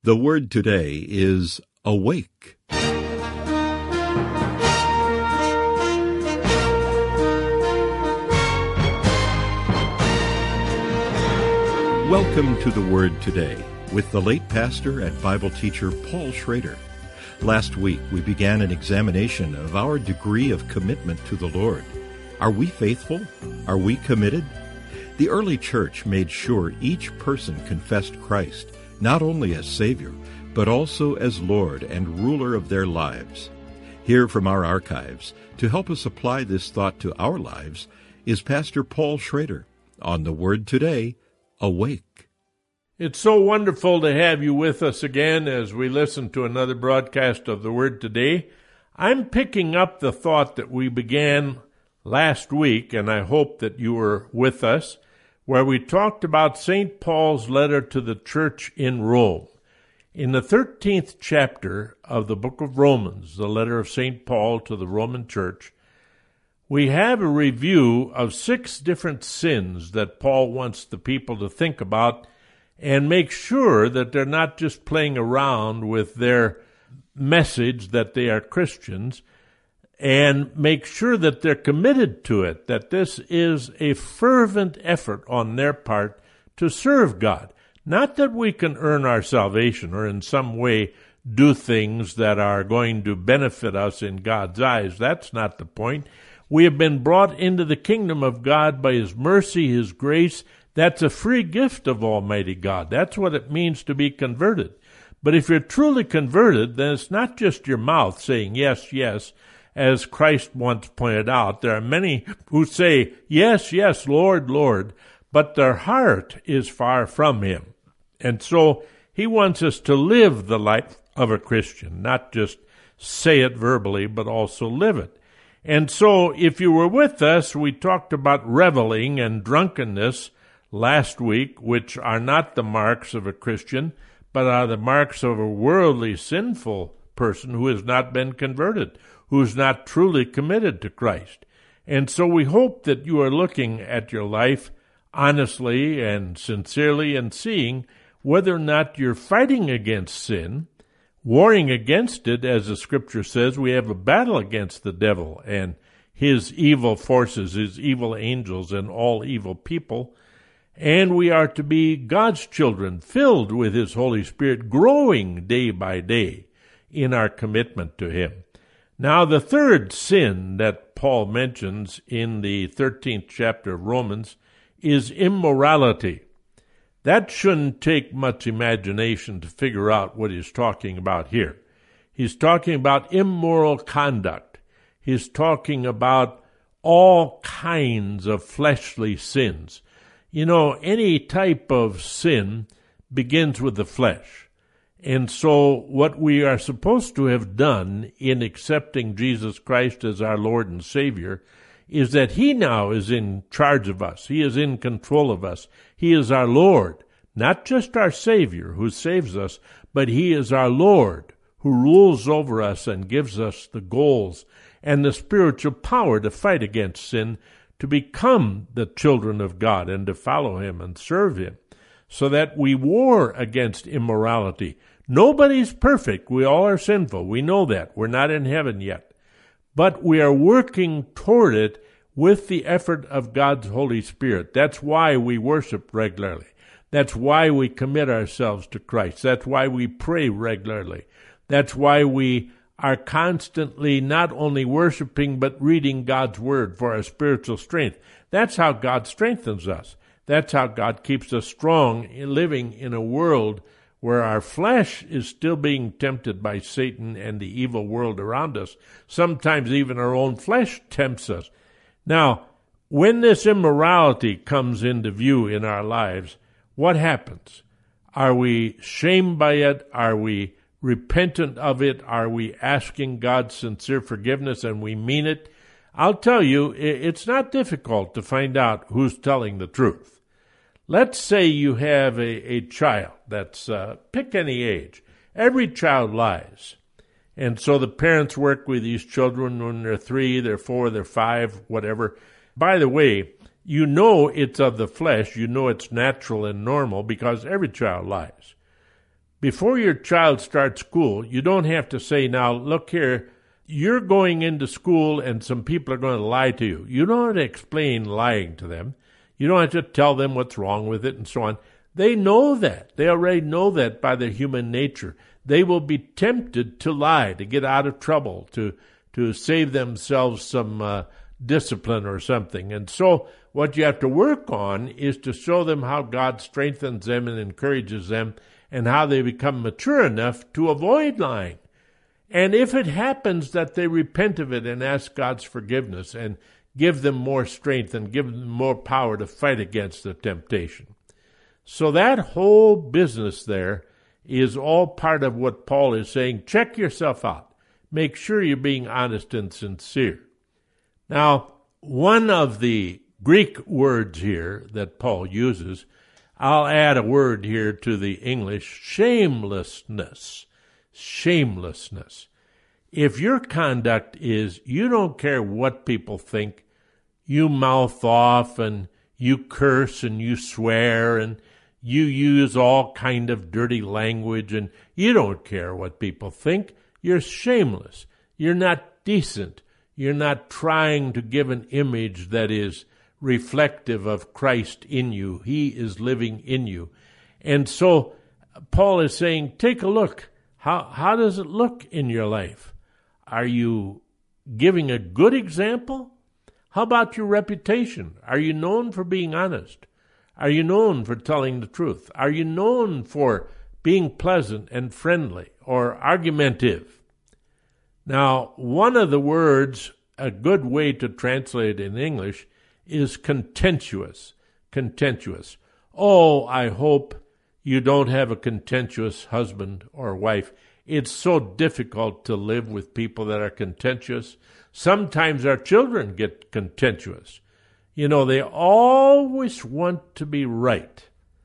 The word today is awake. Welcome to the Word Today with the late pastor and Bible teacher Paul Schrader. Last week we began an examination of our degree of commitment to the Lord. Are we faithful? Are we committed? The early church made sure each person confessed Christ, not only as Savior, but also as Lord and ruler of their lives. Here from our archives, to help us apply this thought to our lives, is Pastor Paul Schrader on the Word Today, Awake. It's so wonderful to have you with us again as we listen to another broadcast of the Word Today. I'm picking up the thought that we began last week, and I hope that you were with us, where we talked about St. Paul's letter to the church in Rome. In the 13th chapter of the book of Romans, the letter of St. Paul to the Roman church, we have a review of 6 different sins that Paul wants the people to think about and make sure that they're not just playing around with their message that they are Christians, and make sure that they're committed to it, that this is a fervent effort on their part to serve God. Not that we can earn our salvation or in some way do things that are going to benefit us in God's eyes. That's not the point. We have been brought into the kingdom of God by His mercy, His grace. That's a free gift of Almighty God. That's what it means to be converted. But if you're truly converted, then it's not just your mouth saying yes, yes. As Christ once pointed out, there are many who say, yes, yes, Lord, Lord, but their heart is far from Him. And so He wants us to live the life of a Christian, not just say it verbally, but also live it. And so if you were with us, we talked about reveling and drunkenness last week, which are not the marks of a Christian, but are the marks of a worldly, sinful person who has not been converted, who's not truly committed to Christ. And so we hope that you are looking at your life honestly and sincerely and seeing whether or not you're fighting against sin, warring against it. As the scripture says, we have a battle against the devil and his evil forces, his evil angels, and all evil people. And we are to be God's children, filled with His Holy Spirit, growing day by day in our commitment to Him. Now, the third sin that Paul mentions in the 13th chapter of Romans is immorality. That shouldn't take much imagination to figure out what he's talking about here. He's talking about immoral conduct. He's talking about all kinds of fleshly sins. You know, any type of sin begins with the flesh. And so what we are supposed to have done in accepting Jesus Christ as our Lord and Savior is that He now is in charge of us. He is in control of us. He is our Lord, not just our Savior who saves us, but He is our Lord who rules over us and gives us the goals and the spiritual power to fight against sin, to become the children of God and to follow Him and serve Him, so that we war against immorality. Nobody's perfect. We all are sinful. We know that. We're not in heaven yet. But we are working toward it with the effort of God's Holy Spirit. That's why we worship regularly. That's why we commit ourselves to Christ. That's why we pray regularly. That's why we are constantly not only worshiping but reading God's Word for our spiritual strength. That's how God strengthens us. That's how God keeps us strong in living in a world where our flesh is still being tempted by Satan and the evil world around us. Sometimes even our own flesh tempts us. Now, when this immorality comes into view in our lives, what happens? Are we shamed by it? Are we repentant of it? Are we asking God's sincere forgiveness and we mean it? I'll tell you, it's not difficult to find out who's telling the truth. Let's say you have a child that's, pick any age. Every child lies. And so the parents work with these children when they're 3, they're 4, they're 5, whatever. By the way, you know it's of the flesh, you know it's natural and normal because every child lies. Before your child starts school, you don't have to say, now, look here, you're going into school and some people are going to lie to you. You don't have to explain lying to them. You don't have to tell them what's wrong with it and so on. They know that. They already know that by their human nature. They will be tempted to lie, to get out of trouble, to save themselves some discipline or something. And so what you have to work on is to show them how God strengthens them and encourages them and how they become mature enough to avoid lying. And if it happens that they repent of it and ask God's forgiveness and give them more strength and give them more power to fight against the temptation. So that whole business there is all part of what Paul is saying. Check yourself out. Make sure you're being honest and sincere. Now, one of the Greek words here that Paul uses, I'll add a word here to the English, shamelessness. Shamelessness. If your conduct is you don't care what people think, you mouth off and you curse and you swear and you use all kind of dirty language and you don't care what people think, you're shameless. You're not decent. You're not trying to give an image that is reflective of Christ in you. He is living in you. And so Paul is saying, take a look. How does it look in your life? Are you giving a good example? How about your reputation? Are you known for being honest? Are you known for telling the truth? Are you known for being pleasant and friendly or argumentative? Now, one of the words, a good way to translate it in English, is contentious. Contentious. Oh, I hope you don't have a contentious husband or wife. It's so difficult to live with people that are contentious. Sometimes our children get contentious. You know, they always want to be right.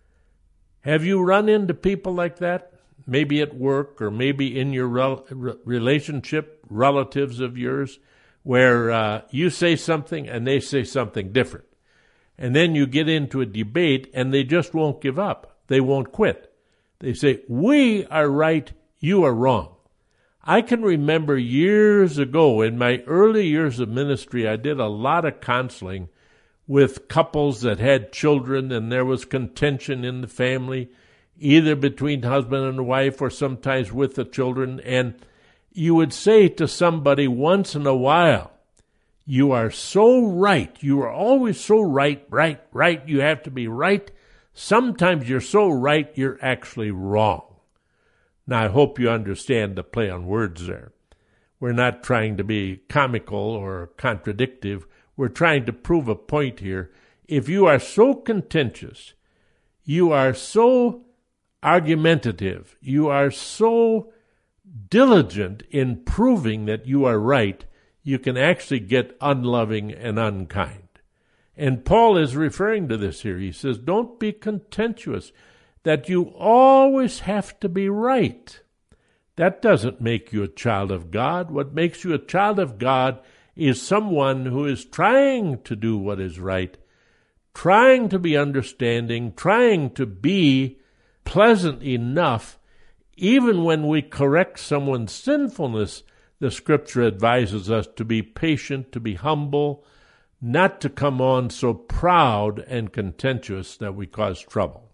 Have you run into people like that? Maybe at work or maybe in your relationship, relatives of yours, where you say something and they say something different. And then you get into a debate and they just won't give up. They won't quit. They say, we are right, you are wrong. I can remember years ago in my early years of ministry, I did a lot of counseling with couples that had children and there was contention in the family, either between husband and wife or sometimes with the children. And you would say to somebody once in a while, you are so right. You are always so right. You have to be right. Sometimes you're so right, you're actually wrong. Now, I hope you understand the play on words there. We're not trying to be comical or contradictive. We're trying to prove a point here. If you are so contentious, you are so argumentative, you are so diligent in proving that you are right, you can actually get unloving and unkind. And Paul is referring to this here. He says, don't be contentious, that you always have to be right. That doesn't make you a child of God. What makes you a child of God is someone who is trying to do what is right, trying to be understanding, trying to be pleasant enough. Even when we correct someone's sinfulness, the Scripture advises us to be patient, to be humble, not to come on so proud and contentious that we cause trouble.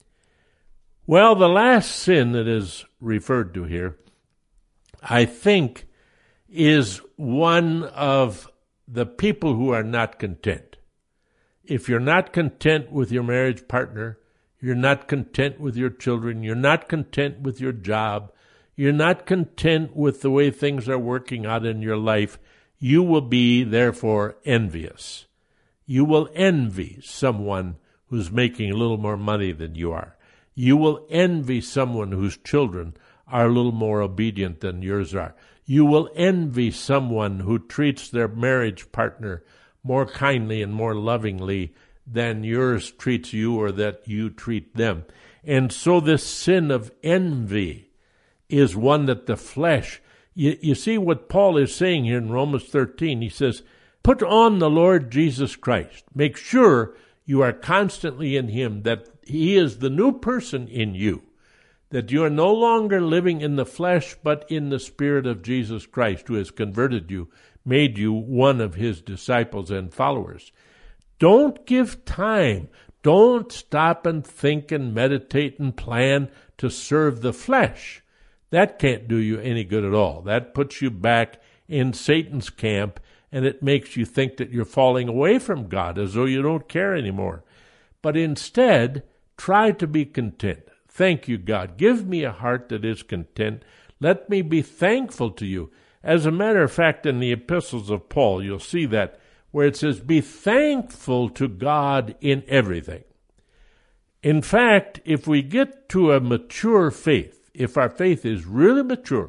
Well, the last sin that is referred to here, I think, is one of the people who are not content. If you're not content with your marriage partner, you're not content with your children, you're not content with your job, you're not content with the way things are working out in your life, you will be, therefore, envious. You will envy someone who's making a little more money than you are. You will envy someone whose children are a little more obedient than yours are. You will envy someone who treats their marriage partner more kindly and more lovingly than yours treats you or that you treat them. And so this sin of envy is one that the flesh, you see what Paul is saying here in Romans 13. He says, put on the Lord Jesus Christ. Make sure you are constantly in Him, that He is the new person in you, that you are no longer living in the flesh, but in the Spirit of Jesus Christ, who has converted you, made you one of his disciples and followers. Don't give time. Don't stop and think and meditate and plan to serve the flesh. That can't do you any good at all. That puts you back in Satan's camp, and it makes you think that you're falling away from God, as though you don't care anymore. But instead, try to be content. Thank you, God. Give me a heart that is content. Let me be thankful to you. As a matter of fact, in the epistles of Paul, you'll see that, where it says, be thankful to God in everything. In fact, if we get to a mature faith, if our faith is really mature,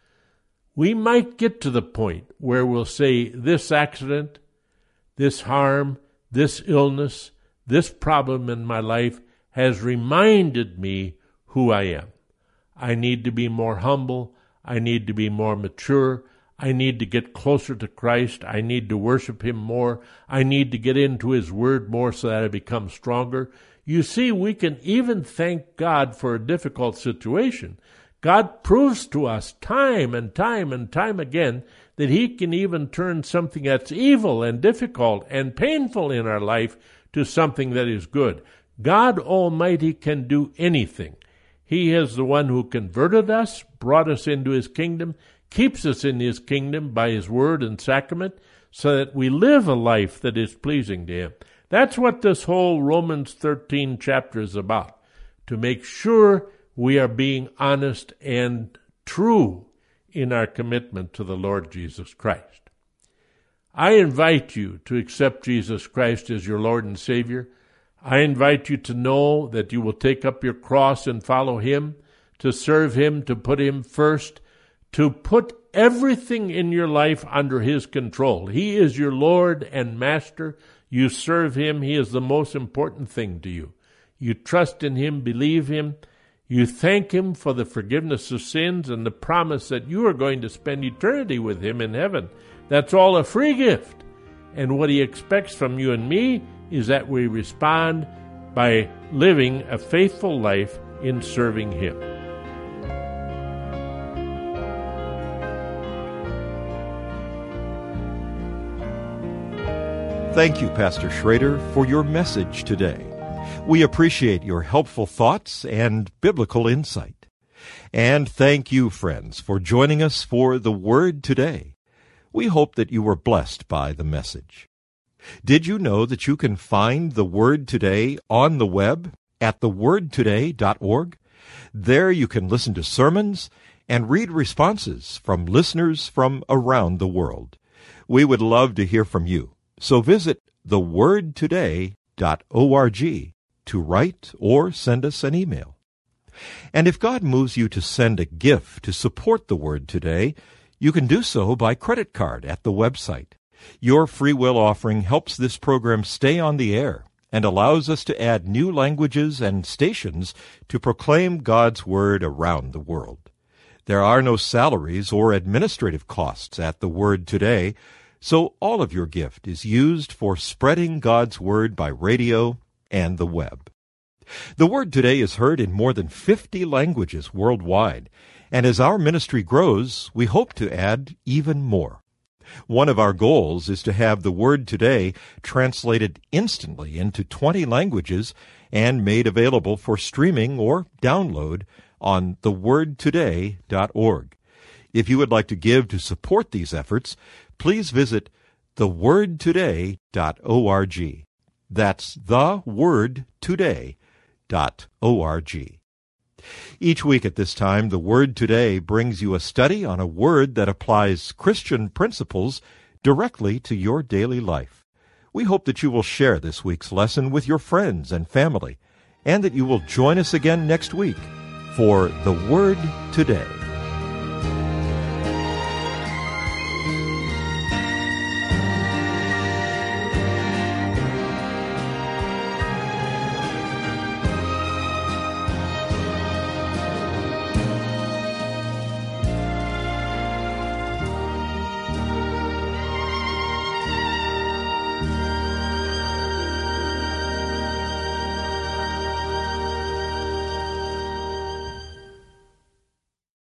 we might get to the point where we'll say, this accident, this harm, this illness, this problem in my life has reminded me who I am. I need to be more humble. I need to be more mature. I need to get closer to Christ. I need to worship him more. I need to get into his word more so that I become stronger. You see, we can even thank God for a difficult situation. God proves to us time and time and time again that he can even turn something that's evil and difficult and painful in our life to something that is good. God Almighty can do anything. He is the one who converted us, brought us into his kingdom, keeps us in his kingdom by his word and sacrament, so that we live a life that is pleasing to him. That's what this whole Romans 13 chapter is about, to make sure we are being honest and true in our commitment to the Lord Jesus Christ. I invite you to accept Jesus Christ as your Lord and Savior. I invite you to know that you will take up your cross and follow him, to serve him, to put him first, to put everything in your life under his control. He is your Lord and Master. You serve him. He is the most important thing to you. You trust in him, believe him. You thank him for the forgiveness of sins and the promise that you are going to spend eternity with him in heaven. That's all a free gift. And what he expects from you and me is that we respond by living a faithful life in serving him. Thank you, Pastor Schrader, for your message today. We appreciate your helpful thoughts and biblical insight. And thank you, friends, for joining us for The Word Today. We hope that you were blessed by the message. Did you know that you can find The Word Today on the web at thewordtoday.org? There you can listen to sermons and read responses from listeners from around the world. We would love to hear from you. So visit thewordtoday.org to write or send us an email. And if God moves you to send a gift to support the Word Today, you can do so by credit card at the website. Your free will offering helps this program stay on the air and allows us to add new languages and stations to proclaim God's Word around the world. There are no salaries or administrative costs at the Word Today, so all of your gift is used for spreading God's Word by radio and the web. The Word Today is heard in more than 50 languages worldwide, and as our ministry grows, we hope to add even more. One of our goals is to have the Word Today translated instantly into 20 languages and made available for streaming or download on thewordtoday.org. If you would like to give to support these efforts, please visit thewordtoday.org. That's thewordtoday.org. Each week at this time, The Word Today brings you a study on a word that applies Christian principles directly to your daily life. We hope that you will share this week's lesson with your friends and family, and that you will join us again next week for The Word Today.